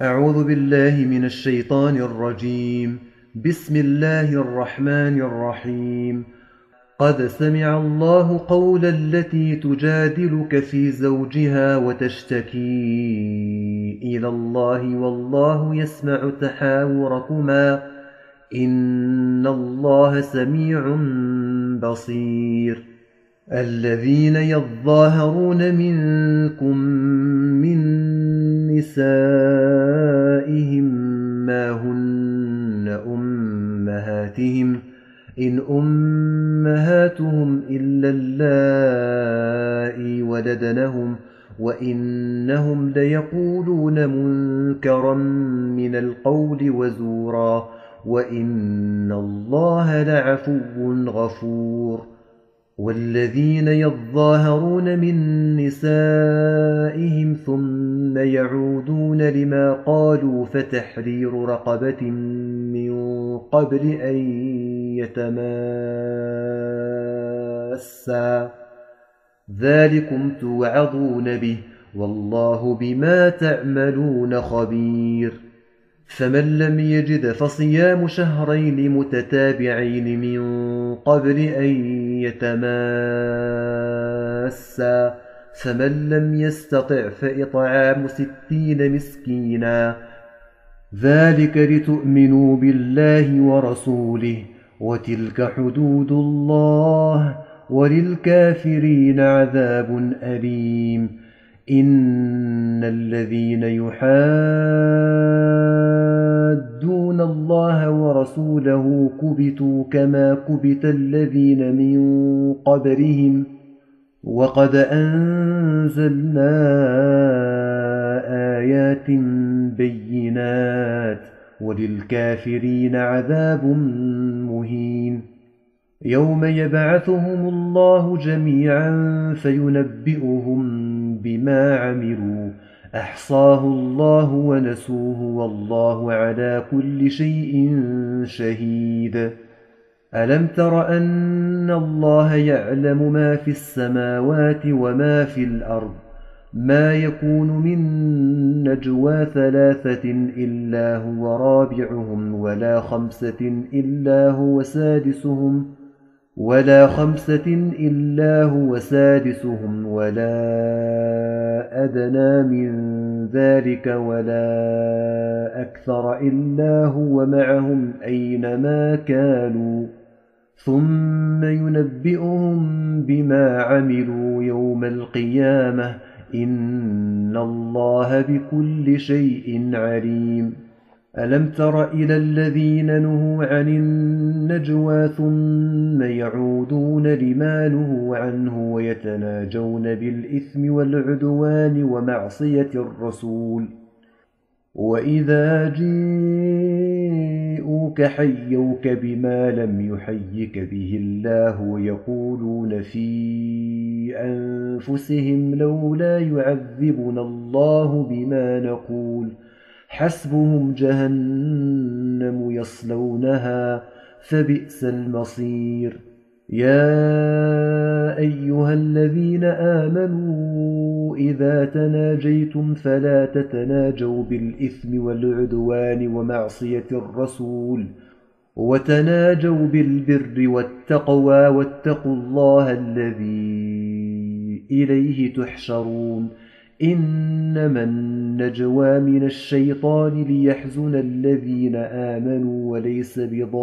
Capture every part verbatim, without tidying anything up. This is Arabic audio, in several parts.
أعوذ بالله من الشيطان الرجيم. بسم الله الرحمن الرحيم. قد سمع الله قول التي تجادلك في زوجها وتشتكي إلى الله والله يسمع تحاوركما إن الله سميع بصير. الذين يظاهرون منكم من نسائهم ما هن أمهاتهم إن أمهاتهم إلا اللائي ولدنهم وإنهم ليقولون منكرا من القول وزورا وإن الله لعفو غفور. والذين يظاهرون من نسائهم ثم يعودون لما قالوا فتحرير رقبة من قبل أن يتماسا ذلكم توعظون به والله بما تعملون خبير. فمن لم يجد فصيام شهرين متتابعين من قبل أن يتماسا فمن لم يستطع فإطعام ستين مسكينا ذلك لتؤمنوا بالله ورسوله وتلك حدود الله وللكافرين عذاب أليم. إن الذين يحادون الله ورسوله كبتوا كما كبت الذين من قبلهم وقد أنزلنا آيات بينات وللكافرين عذاب مهين. يوم يبعثهم الله جميعا فينبئهم بما عملوا أحصاه الله ونسوه والله على كل شيء شهيد. ألم تر أن الله يعلم ما في السماوات وما في الأرض ما يكون من نجوى ثلاثة إلا هو رابعهم ولا خمسة إلا هو سادسهم ولا خمسة إلا هو سادسهم ولا أدنى من ذلك ولا أكثر إلا هو معهم أينما كانوا ثم ينبئهم بما عملوا يوم القيامة إن الله بكل شيء عليم. ألم تر إلى الذين نهوا عن النجوى ثم يعودون لما نهوا عنه ويتناجون بالإثم والعدوان ومعصية الرسول وإذا جيءوك حيوك بما لم يحيك به الله ويقولون في أنفسهم لولا يعذبنا الله بما نقول حسبهم جهنم يصلونها فبئس المصير. يا أيها الذين آمنوا إذا تناجيتم فلا تتناجوا بالإثم والعدوان ومعصية الرسول وتناجوا بالبر والتقوى واتقوا الله الذي إليه تحشرون. إنما النجوى من الشيطان ليحزن الذين آمنوا وليس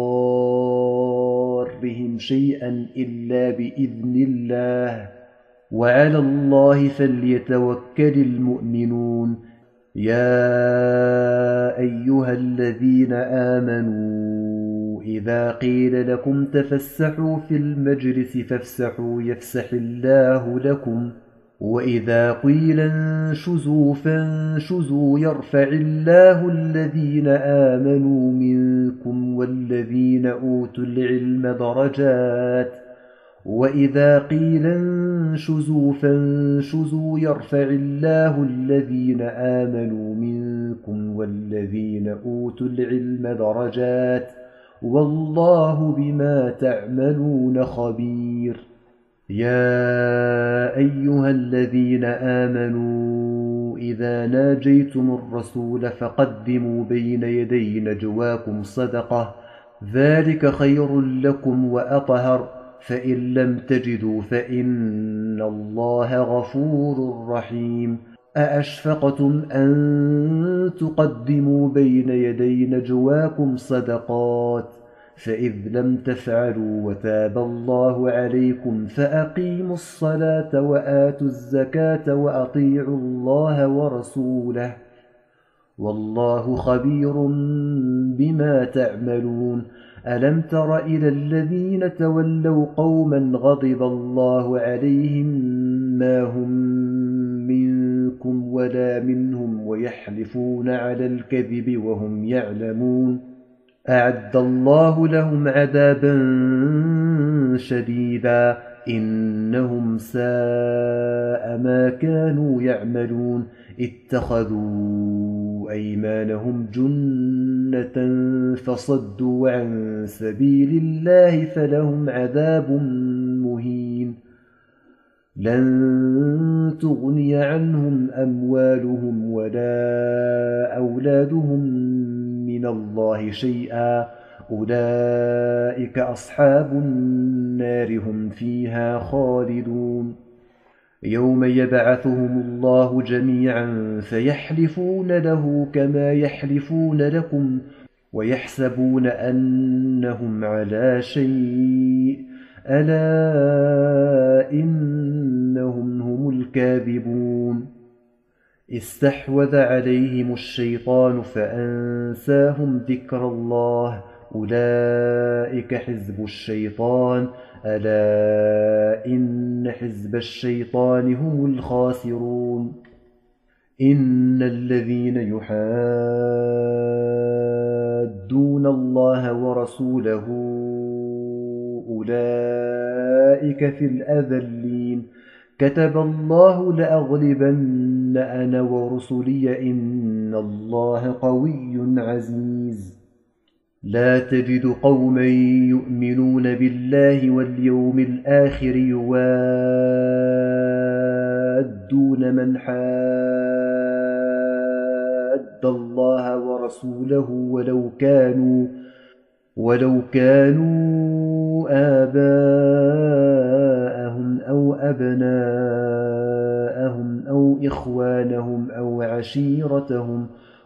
بضارهم شيئا إلا بإذن الله وعلى الله فليتوكل المؤمنون. يا أيها الذين آمنوا إذا قيل لكم تفسحوا في المجلس فافسحوا يفسح الله لكم وإذا قيل انشزوا فانشزوا يرفع الله الذين آمنوا منكم والذين أوتوا العلم درجات وإذا قيل انشزوا فانشزوا يرفع الله الذين آمنوا منكم والذين أوتوا العلم درجات والله بما تعملون خبير. يا أيها الذين آمنوا إذا ناجيتم الرسول فقدموا بين يدي نجواكم صدقة ذلك خير لكم وأطهر فإن لم تجدوا فإن الله غفور رحيم أأشفقتم أن تقدموا بين يدي نجواكم صدقات فإذ لم تفعلوا وتاب الله عليكم فأقيموا الصلاة وآتوا الزكاة وأطيعوا الله ورسوله والله خبير بما تعملون ألم تر إلى الذين تولوا قوما غضب الله عليهم ما هم منكم ولا منهم ويحلفون على الكذب وهم يعلمون أعد الله لهم عذابا شديدا إنهم ساء ما كانوا يعملون اتخذوا أيمانهم جنة فصدوا عن سبيل الله فلهم عذاب مهين لن تغني عنهم أموالهم ولا أولادهم من الله شيئا أولئك أصحاب النار هم فيها خالدون يوم يبعثهم الله جميعا فيحلفون له كما يحلفون لكم ويحسبون أنهم على شيء ألا إنهم هم الكاذبون استحوذ عليهم الشيطان فأنساهم ذكر الله أولئك حزب الشيطان ألا إن حزب الشيطان هم الخاسرون إن الذين يحادون الله ورسوله أولئك في الأذلين كتب الله لأغلبن أنا ورسلي إن الله قوي عزيز لا تجد قوما يؤمنون بالله واليوم الآخر يوادون من حاد الله ورسوله ولو كانوا ولو كانوا آباءهم أو أبناءهم أو إخوانهم أو عشيرتهم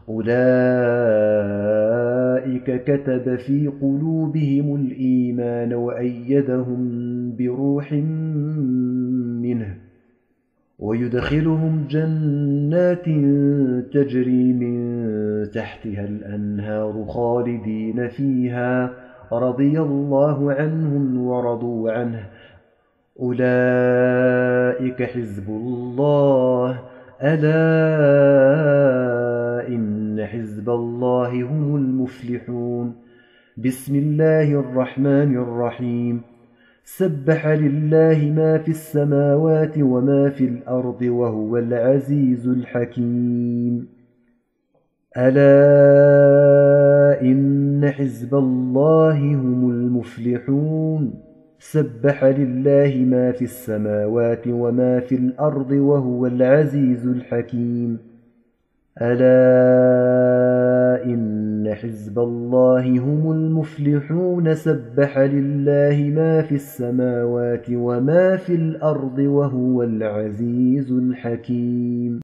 أولئك كتب في قلوبهم الإيمان وأيدهم بروح منه ويدخلهم جنات تجري من تحتها الأنهار خالدين فيها رضي الله عنهم ورضوا عنه أولئك حزب الله ألا إن حزب الله هم المفلحون بسم الله الرحمن الرحيم سبح لله ما في السماوات وما في الأرض وهو العزيز الحكيم ألا إن حزب الله هم المفلحون سبح لله ما في السماوات وما في الأرض وهو العزيز الحكيم ألا إن حزب الله هم المفلحون سبح لله ما في السماوات وما في الأرض وهو العزيز الحكيم